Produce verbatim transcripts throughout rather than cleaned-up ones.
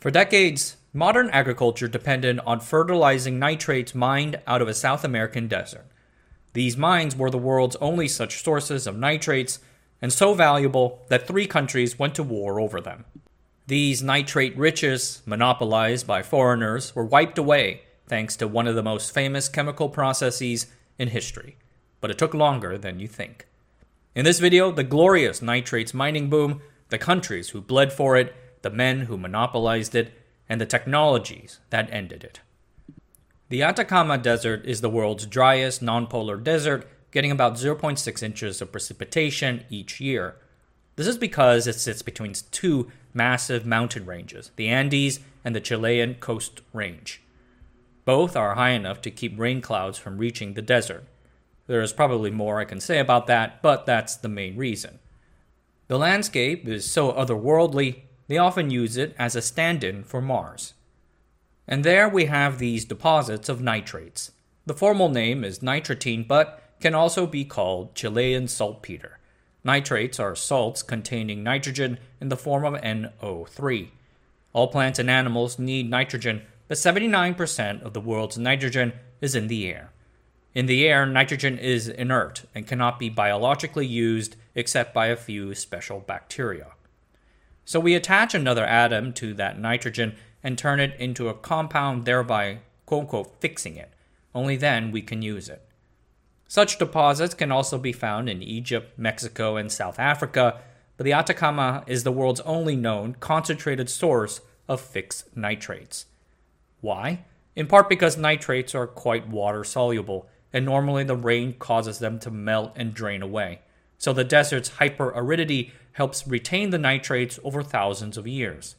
For decades, modern agriculture depended on fertilizing nitrates mined out of a South American desert. These mines were the world's only such sources of nitrates, and so valuable that three countries went to war over them. These nitrate riches, monopolized by foreigners, were wiped away thanks to one of the most famous chemical processes in history. But it took longer than you think. In this video, the glorious nitrates mining boom, the countries who bled for it, the men who monopolized it, and the technologies that ended it. The Atacama Desert is the world's driest non-polar desert, getting about zero point six inches of precipitation each year. This is because it sits between two massive mountain ranges, the Andes and the Chilean Coast Range. Both are high enough to keep rain clouds from reaching the desert. There is probably more I can say about that, but that's the main reason. The landscape is so otherworldly, they often use it as a stand-in for Mars. And there we have these deposits of nitrates. The formal name is nitratine, but can also be called Chilean saltpeter. Nitrates are salts containing nitrogen in the form of N O three. All plants and animals need nitrogen, but seventy-nine percent of the world's nitrogen is in the air. In the air, nitrogen is inert and cannot be biologically used except by a few special bacteria. So we attach another atom to that nitrogen and turn it into a compound, thereby quote-unquote fixing it. Only then we can use it. Such deposits can also be found in Egypt, Mexico, and South Africa, but the Atacama is the world's only known concentrated source of fixed nitrates. Why? In part because nitrates are quite water-soluble, and normally the rain causes them to melt and drain away. So the desert's hyperaridity helps retain the nitrates over thousands of years.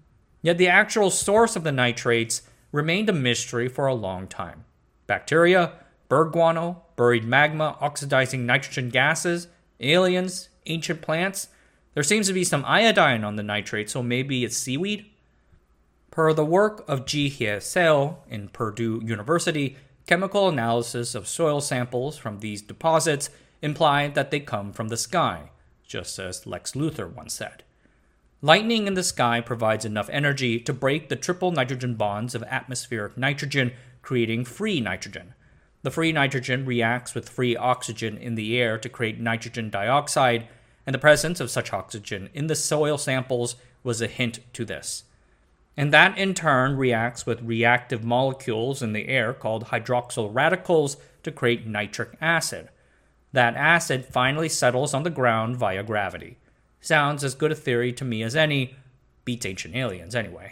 Yet the actual source of the nitrates remained a mystery for a long time. Bacteria, bird guano, buried magma oxidizing nitrogen gases, aliens, ancient plants. There seems to be some iodine on the nitrates, so maybe it's seaweed? Per the work of Ji-Hye Seo in Purdue University, chemical analysis of soil samples from these deposits imply that they come from the sky, just as Lex Luthor once said. Lightning in the sky provides enough energy to break the triple nitrogen bonds of atmospheric nitrogen, creating free nitrogen. The free nitrogen reacts with free oxygen in the air to create nitrogen dioxide, and the presence of such oxygen in the soil samples was a hint to this. And that in turn reacts with reactive molecules in the air called hydroxyl radicals to create nitric acid. That acid finally settles on the ground via gravity. Sounds as good a theory to me as any, beats ancient aliens anyway.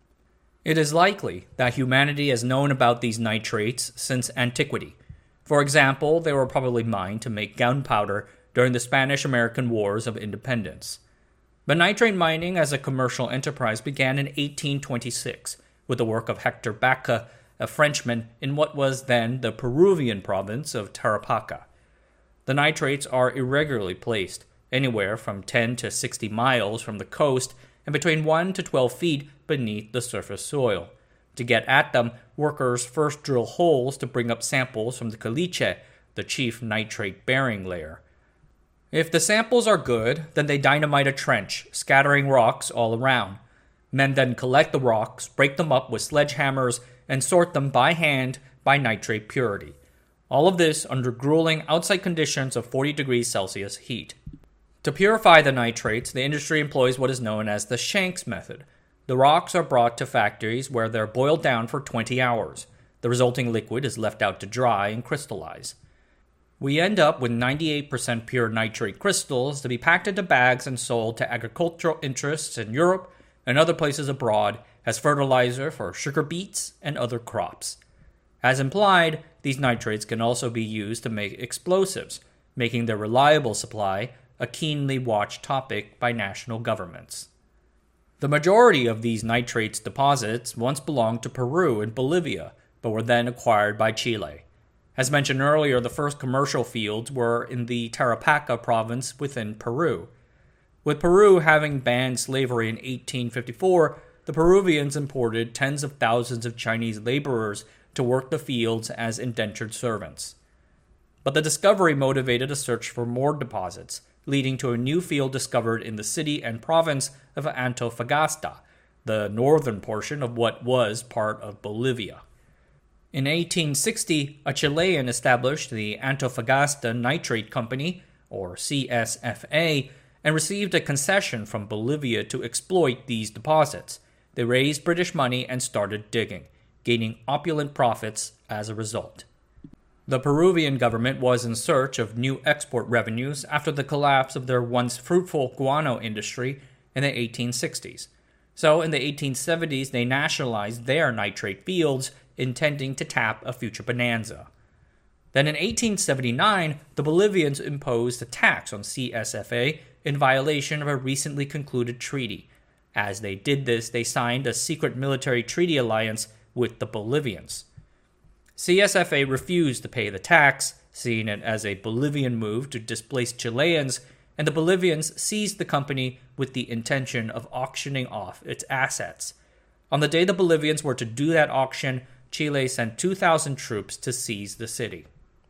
It is likely that humanity has known about these nitrates since antiquity. For example, they were probably mined to make gunpowder during the Spanish-American Wars of Independence. But nitrate mining as a commercial enterprise began in eighteen twenty-six with the work of Hector Baca, a Frenchman in what was then the Peruvian province of Tarapacá. The nitrates are irregularly placed, anywhere from ten to sixty miles from the coast and between one to twelve feet beneath the surface soil. To get at them, workers first drill holes to bring up samples from the caliche, the chief nitrate-bearing layer. If the samples are good, then they dynamite a trench, scattering rocks all around. Men then collect the rocks, break them up with sledgehammers, and sort them by hand by nitrate purity. All of this under grueling outside conditions of forty degrees Celsius heat. To purify the nitrates, the industry employs what is known as the Shanks method. The rocks are brought to factories where they're boiled down for twenty hours. The resulting liquid is left out to dry and crystallize. We end up with ninety-eight percent pure nitrate crystals to be packed into bags and sold to agricultural interests in Europe and other places abroad as fertilizer for sugar beets and other crops. As implied, these nitrates can also be used to make explosives, making their reliable supply a keenly watched topic by national governments. The majority of these nitrates deposits once belonged to Peru and Bolivia, but were then acquired by Chile. As mentioned earlier, the first commercial fields were in the Tarapacá province within Peru. With Peru having banned slavery in eighteen fifty-four, the Peruvians imported tens of thousands of Chinese laborers to work the fields as indentured servants. But the discovery motivated a search for more deposits, leading to a new field discovered in the city and province of Antofagasta, the northern portion of what was part of Bolivia. In eighteen sixty, a Chilean established the Antofagasta Nitrate Company, or C S F A, and received a concession from Bolivia to exploit these deposits. They raised British money and started digging, gaining opulent profits as a result. The Peruvian government was in search of new export revenues after the collapse of their once fruitful guano industry in the eighteen sixties. So in the eighteen seventies, they nationalized their nitrate fields, intending to tap a future bonanza. Then in eighteen seventy-nine, the Bolivians imposed a tax on C S F A in violation of a recently concluded treaty. As they did this, they signed a secret military treaty alliance with the Bolivians. C S F A refused to pay the tax, seeing it as a Bolivian move to displace Chileans, and the Bolivians seized the company with the intention of auctioning off its assets. On the day the Bolivians were to do that auction, Chile sent two thousand troops to seize the city.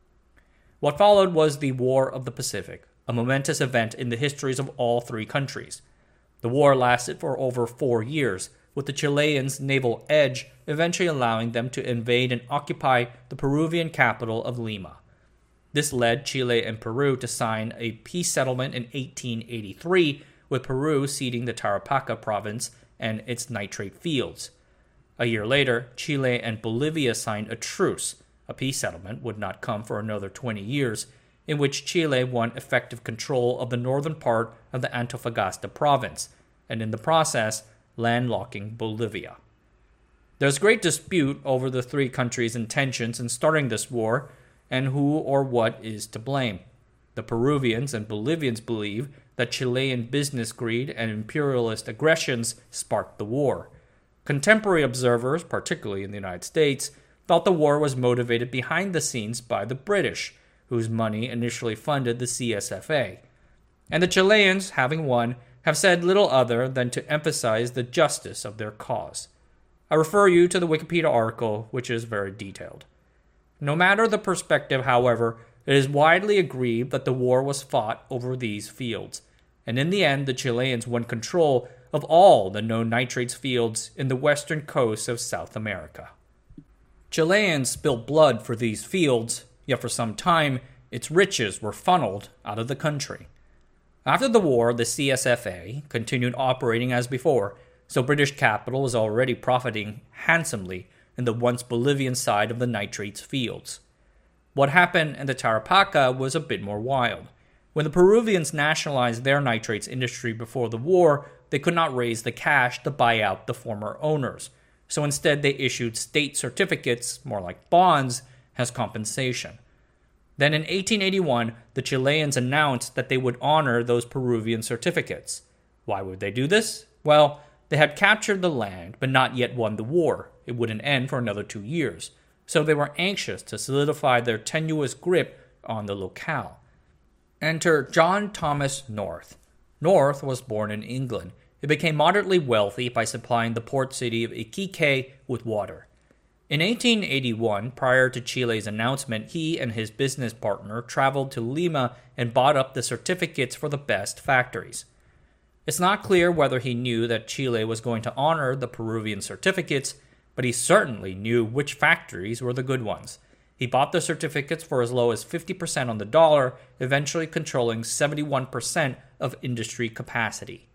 What followed was the War of the Pacific, a momentous event in the histories of all three countries. The war lasted for over four years, with the Chileans' naval edge eventually allowing them to invade and occupy the Peruvian capital of Lima. This led Chile and Peru to sign a peace settlement in eighteen eighty-three, with Peru ceding the Tarapacá province and its nitrate fields. A year later, Chile and Bolivia signed a truce. A peace settlement would not come for another twenty years, in which Chile won effective control of the northern part of the Antofagasta province, and in the process, landlocking Bolivia. There's great dispute over the three countries' intentions in starting this war, and who or what is to blame. The Peruvians and Bolivians believe that Chilean business greed and imperialist aggressions sparked the war. Contemporary observers, particularly in the United States, thought the war was motivated behind the scenes by the British, whose money initially funded the C S F A. And the Chileans, having won, have said little other than to emphasize the justice of their cause. I refer you to the Wikipedia article, which is very detailed. No matter the perspective, however, it is widely agreed that the war was fought over these fields, and in the end the Chileans won control of all the known nitrates fields in the western coast of South America. Chileans spilled blood for these fields, yet for some time its riches were funneled out of the country. After the war, the C S F A continued operating as before, so British capital was already profiting handsomely in the once Bolivian side of the nitrates fields. What happened in the Tarapacá was a bit more wild. When the Peruvians nationalized their nitrates industry before the war, they could not raise the cash to buy out the former owners, so instead they issued state certificates, more like bonds, as compensation. Then in eighteen eighty-one, the Chileans announced that they would honor those Peruvian certificates. Why would they do this? Well, they had captured the land, but not yet won the war. It wouldn't end for another two years, so they were anxious to solidify their tenuous grip on the locale. Enter John Thomas North. North was born in England. He became moderately wealthy by supplying the port city of Iquique with water. In eighteen eighty-one, prior to Chile's announcement, he and his business partner traveled to Lima and bought up the certificates for the best factories. It's not clear whether he knew that Chile was going to honor the Peruvian certificates, but he certainly knew which factories were the good ones. He bought the certificates for as low as fifty percent on the dollar, eventually controlling seventy-one percent of industry capacity.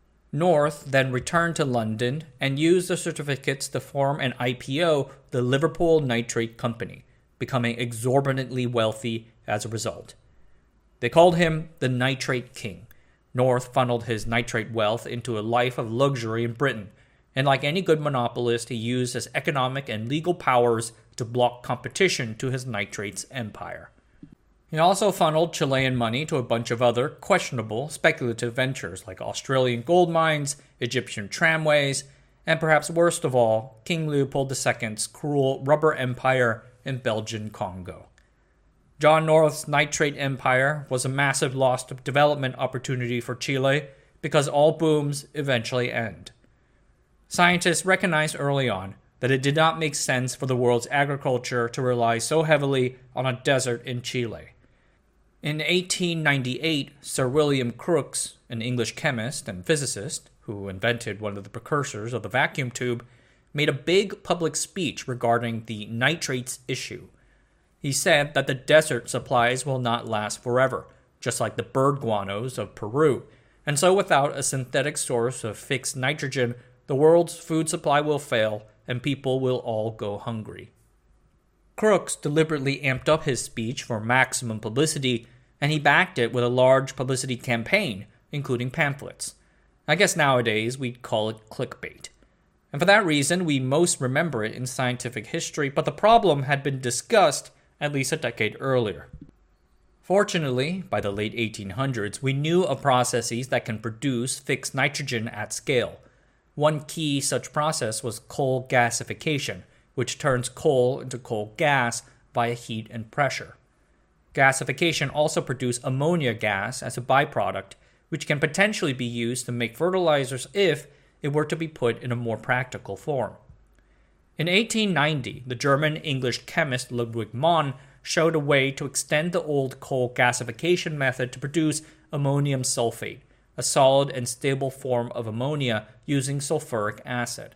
North then returned to London and used the certificates to form an I P O, the Liverpool Nitrate Company, becoming exorbitantly wealthy as a result. They called him the Nitrate King. North funneled his nitrate wealth into a life of luxury in Britain, and like any good monopolist, he used his economic and legal powers to block competition to his nitrates empire. He also funneled Chilean money to a bunch of other questionable speculative ventures like Australian gold mines, Egyptian tramways, and perhaps worst of all, King Leopold the Second's cruel rubber empire in Belgian Congo. John North's nitrate empire was a massive lost development opportunity for Chile because all booms eventually end. Scientists recognized early on that it did not make sense for the world's agriculture to rely so heavily on a desert in Chile. In eighteen ninety-eight, Sir William Crookes, an English chemist and physicist, who invented one of the precursors of the vacuum tube, made a big public speech regarding the nitrates issue. He said that the desert supplies will not last forever, just like the bird guanos of Peru, and so without a synthetic source of fixed nitrogen, the world's food supply will fail and people will all go hungry. Crookes deliberately amped up his speech for maximum publicity, and he backed it with a large publicity campaign, including pamphlets. I guess nowadays we'd call it clickbait. And for that reason, we most remember it in scientific history, but the problem had been discussed at least a decade earlier. Fortunately, by the late eighteen hundreds, we knew of processes that can produce fixed nitrogen at scale. One key such process was coal gasification, which turns coal into coal gas via heat and pressure. Gasification also produces ammonia gas as a byproduct, which can potentially be used to make fertilizers if it were to be put in a more practical form. In eighteen ninety, the German-English chemist Ludwig Mohn showed a way to extend the old coal gasification method to produce ammonium sulfate, a solid and stable form of ammonia using sulfuric acid.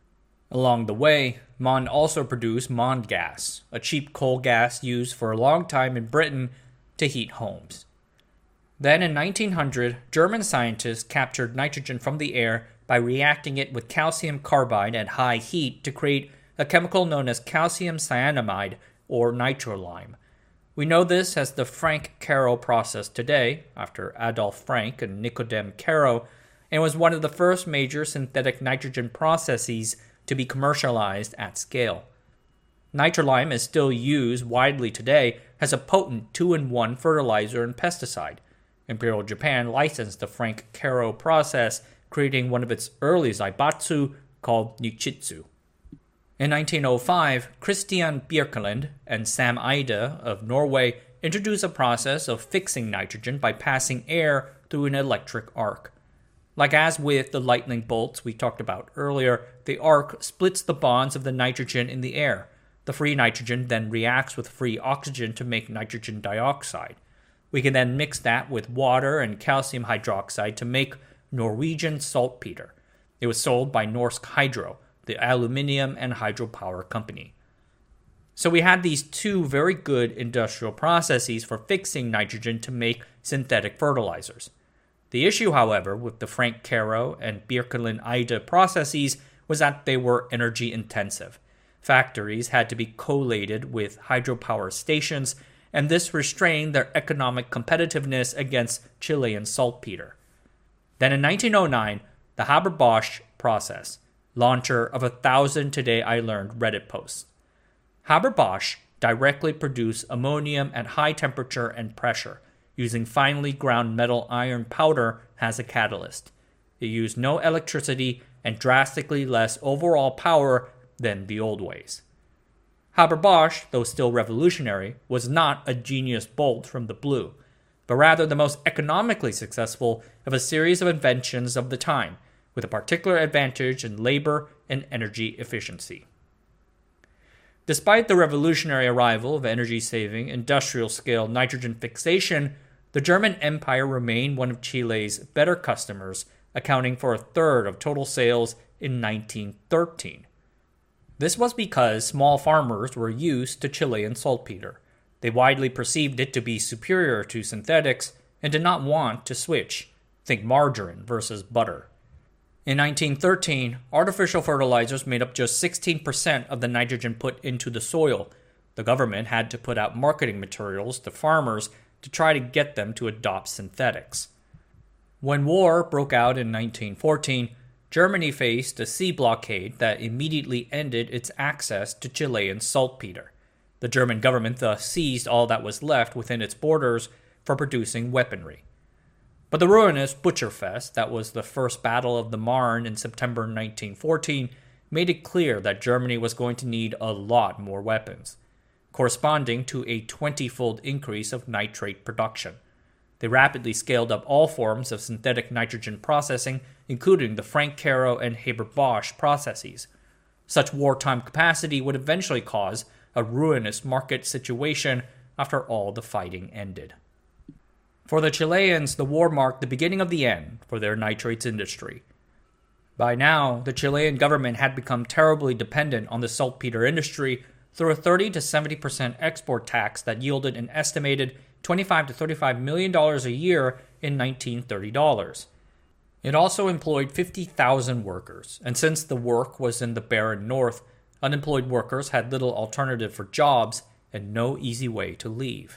Along the way, Mohn also produced Mohn gas, a cheap coal gas used for a long time in Britain to heat homes. Then in nineteen hundred, German scientists captured nitrogen from the air by reacting it with calcium carbide at high heat to create a chemical known as calcium cyanamide or nitrolime. We know this as the Franck-Caro process today, after Adolf Frank and Nicodème Caro, and was one of the first major synthetic nitrogen processes to be commercialized at scale. Nitrolime is still used widely today as a potent two-in-one fertilizer and pesticide. Imperial Japan licensed the Franck-Caro process, creating one of its early zaibatsu called Nichitsu. In nineteen oh five, Christian Birkeland and Sam Eide of Norway introduced a process of fixing nitrogen by passing air through an electric arc. Like as with the lightning bolts we talked about earlier, the arc splits the bonds of the nitrogen in the air. The free nitrogen then reacts with free oxygen to make nitrogen dioxide. We can then mix that with water and calcium hydroxide to make Norwegian saltpeter. It was sold by Norsk Hydro, the aluminium and hydropower company. So we had these two very good industrial processes for fixing nitrogen to make synthetic fertilizers. The issue, however, with the Franck-Caro and Birkeland-Eide processes was that they were energy intensive. Factories had to be collated with hydropower stations, and this restrained their economic competitiveness against Chilean saltpeter. Then in nineteen oh nine, the Haber-Bosch process, launcher of a thousand today I learned Reddit posts. Haber-Bosch directly produced ammonium at high temperature and pressure, using finely ground metal iron powder as a catalyst. It used no electricity and drastically less overall power than the old ways. Haber-Bosch, though still revolutionary, was not a genius bolt from the blue, but rather the most economically successful of a series of inventions of the time, with a particular advantage in labor and energy efficiency. Despite the revolutionary arrival of energy-saving, industrial-scale nitrogen fixation, the German Empire remained one of Chile's better customers, accounting for a third of total sales in nineteen thirteen. This was because small farmers were used to Chilean saltpeter. They widely perceived it to be superior to synthetics and did not want to switch. Think margarine versus butter. In nineteen thirteen, artificial fertilizers made up just sixteen percent of the nitrogen put into the soil. The government had to put out marketing materials to farmers to try to get them to adopt synthetics. When war broke out in nineteen fourteen, Germany faced a sea blockade that immediately ended its access to Chilean saltpeter. The German government thus seized all that was left within its borders for producing weaponry. But the ruinous Butcherfest, that was the first Battle of the Marne in September nineteen fourteen, made it clear that Germany was going to need a lot more weapons, corresponding to a twenty-fold increase of nitrate production. They rapidly scaled up all forms of synthetic nitrogen processing, including the Franck-Caro and Haber-Bosch processes. Such wartime capacity would eventually cause a ruinous market situation after all the fighting ended. For the Chileans, the war marked the beginning of the end for their nitrates industry. By now, the Chilean government had become terribly dependent on the saltpeter industry through a thirty to seventy percent export tax that yielded an estimated twenty-five to thirty-five million dollars a year in nineteen thirty dollars. It also employed fifty thousand workers, and since the work was in the barren north, unemployed workers had little alternative for jobs and no easy way to leave.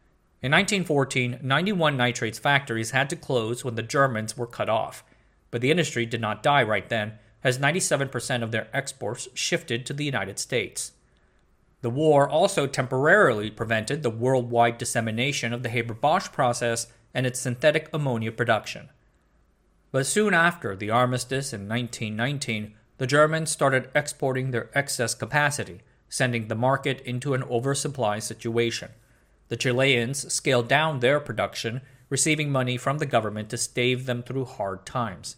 In nineteen fourteen, ninety-one nitrates factories had to close when the Germans were cut off, but the industry did not die right then, as ninety-seven percent of their exports shifted to the United States. The war also temporarily prevented the worldwide dissemination of the Haber-Bosch process and its synthetic ammonia production. But soon after the armistice in nineteen nineteen, the Germans started exporting their excess capacity, sending the market into an oversupply situation. The Chileans scaled down their production, receiving money from the government to stave them through hard times.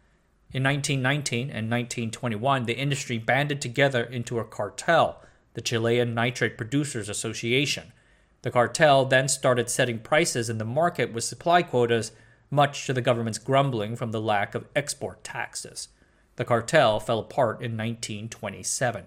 In nineteen nineteen and nineteen twenty-one, the industry banded together into a cartel, the Chilean Nitrate Producers Association. The cartel then started setting prices in the market with supply quotas, much to the government's grumbling from the lack of export taxes. The cartel fell apart in nineteen twenty-seven.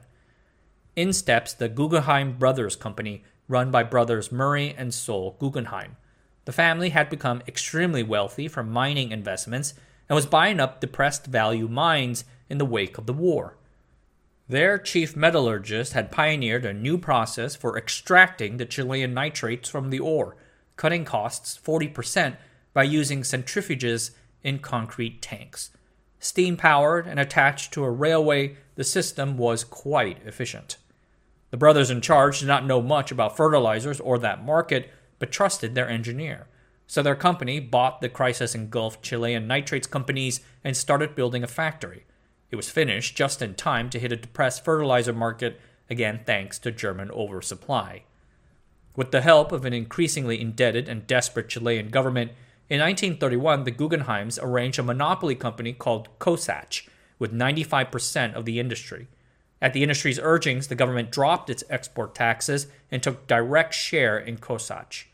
In steps the Guggenheim Brothers Company, run by brothers Murray and Sol Guggenheim. The family had become extremely wealthy from mining investments and was buying up depressed value mines in the wake of the war. Their chief metallurgist had pioneered a new process for extracting the Chilean nitrates from the ore, cutting costs forty percent by using centrifuges in concrete tanks. Steam-powered and attached to a railway, the system was quite efficient. The brothers in charge did not know much about fertilizers or that market, but trusted their engineer. So their company bought the crisis-engulfed Chilean nitrates companies and started building a factory. It was finished just in time to hit a depressed fertilizer market, again thanks to German oversupply. With the help of an increasingly indebted and desperate Chilean government, in nineteen thirty-one the Guggenheims arranged a monopoly company called Kosach, with ninety-five percent of the industry. At the industry's urgings, the government dropped its export taxes and took direct share in Kosach.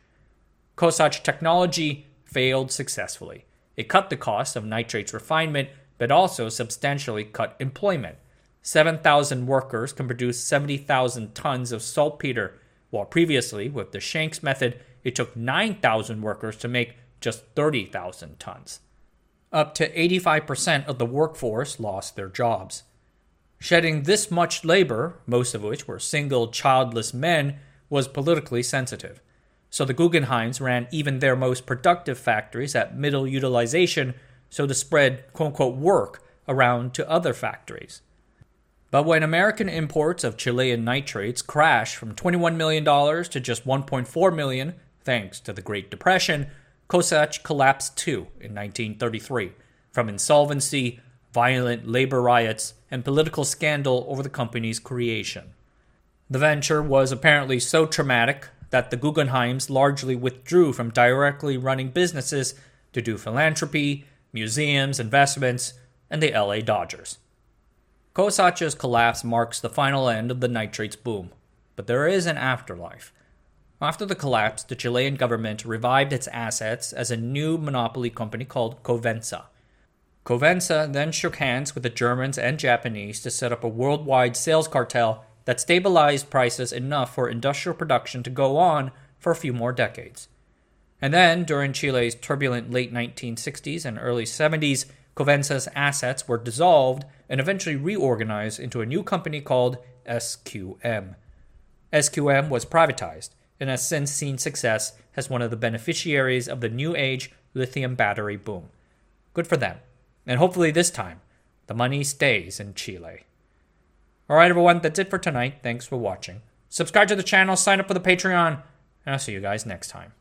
Kosach technology failed successfully. It cut the cost of nitrates refinement, but also substantially cut employment. seven thousand workers can produce seventy thousand tons of saltpeter, while previously, with the Shanks method, it took nine thousand workers to make just thirty thousand tons. Up to eighty-five percent of the workforce lost their jobs. Shedding this much labor, most of which were single, childless men, was politically sensitive. So the Guggenheims ran even their most productive factories at middle utilization so to spread quote-unquote work around to other factories. But when American imports of Chilean nitrates crashed from twenty-one million dollars to just one point four million dollars, thanks to the Great Depression, Kosach collapsed too in nineteen thirty-three, from insolvency, violent labor riots, and political scandal over the company's creation. The venture was apparently so traumatic that the Guggenheims largely withdrew from directly running businesses to do philanthropy, museums, investments, and the L A Dodgers. Kosach's collapse marks the final end of the nitrates boom, but there is an afterlife. After the collapse, the Chilean government revived its assets as a new monopoly company called Covensa. Covensa then shook hands with the Germans and Japanese to set up a worldwide sales cartel that stabilized prices enough for industrial production to go on for a few more decades. And then, during Chile's turbulent late nineteen sixties and early seventies, Covensa's assets were dissolved and eventually reorganized into a new company called S Q M. S Q M was privatized and has since seen success as one of the beneficiaries of the new age lithium battery boom. Good for them. And hopefully this time, the money stays in Chile. Alright everyone, that's it for tonight. Thanks for watching. Subscribe to the channel, sign up for the Patreon, and I'll see you guys next time.